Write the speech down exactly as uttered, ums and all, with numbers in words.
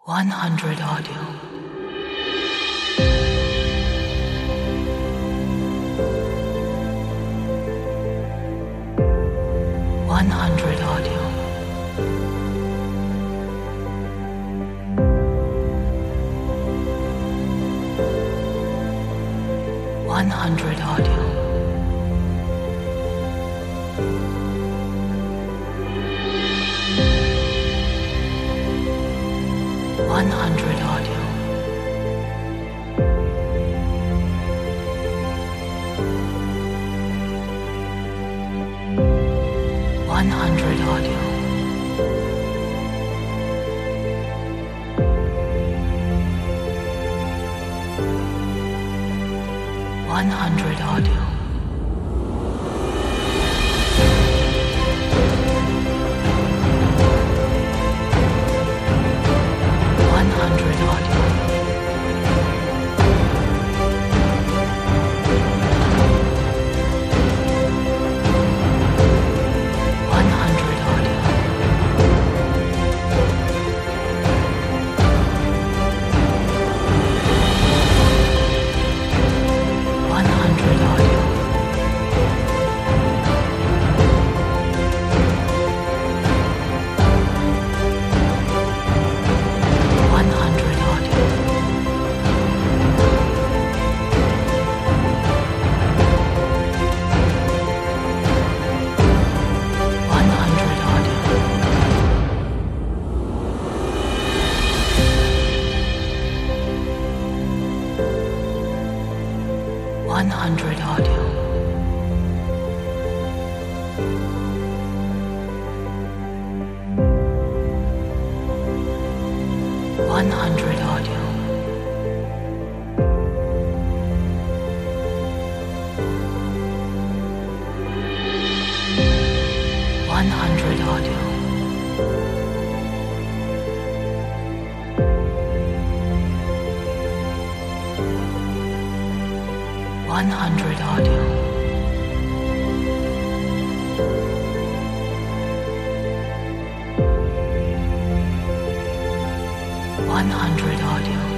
one hundred Audio. one hundred Audio. one hundred Audio. one hundred Audio. one hundred Audio. one hundred Audio. one hundred Audio. one hundred Audio. one hundred Audio. one hundred Audio. one hundred Audio. one hundred Audio. one hundred Audio. one hundred Audio. one hundred Audio. one hundred Audio.